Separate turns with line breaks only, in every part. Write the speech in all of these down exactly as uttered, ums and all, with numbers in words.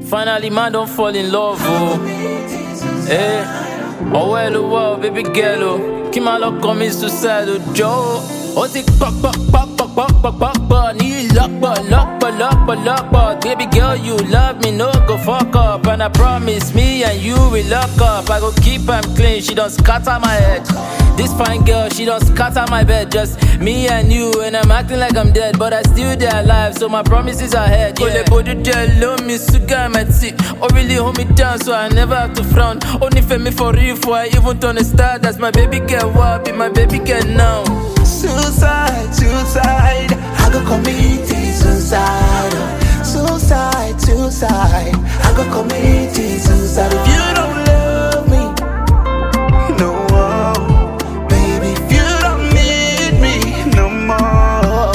Finally, man, don't fall in love, oh. Eh, oh, well, oh, wow, baby girl, oh. Keep my luck coming suicide, oh, Joe. Oh, tick, pop, pop, pop, pop, pop, pop, pop, pop. Need luck, but luck, but luck, but luck, but baby girl, you love me, no go fuck up. And I promise me and you will lock up. I go keep am clean, she don't scatter my head. This fine girl, she don't scatter my bed. Just me and you, and I'm acting like I'm dead, but I still there alive, so my promises are ahead. Yeah. Body love me, sugar my tea. Oh, really hold me down, so I never have to frown. Only for me for real, for I even turn a star. That's my baby girl, what be my baby girl now?
Suicide, suicide, I go commit suicide. Suicide, suicide, I go commit suicide. If you don't love me, no more, baby. If you don't need me, no more.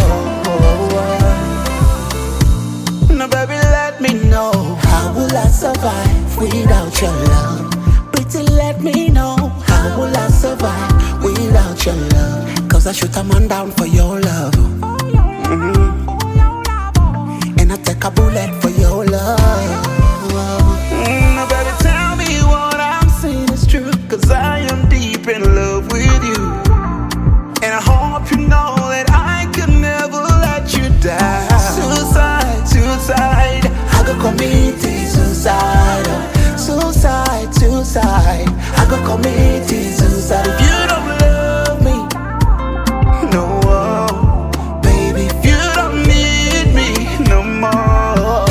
No, baby, let me know. How will I survive without your love? Pretty, let me know. How will I survive without your love? Cause I shoot a man down for your love. Mm-hmm. And I take a bullet for your love. Mm, baby, tell me what I'm saying is true. Cause I am deep in love with you. And I hope you know that I can never let you down. Suicide, suicide, I go commit suicide. Suicide, suicide, I go commit suicide. If you don't love me, no more, baby. If you don't need me, no more.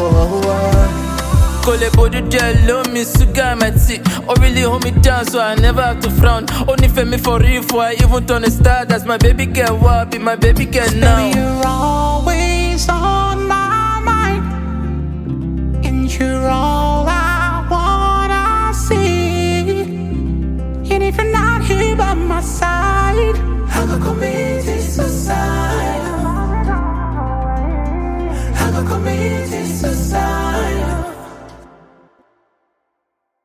Cole body gel, love me, sugar my tea. Oh, really hold me down, so I never have to frown. Only for me for real, for I even turn a star. That's my baby girl, what be my baby girl now?
Baby, you're always on my mind, and you're always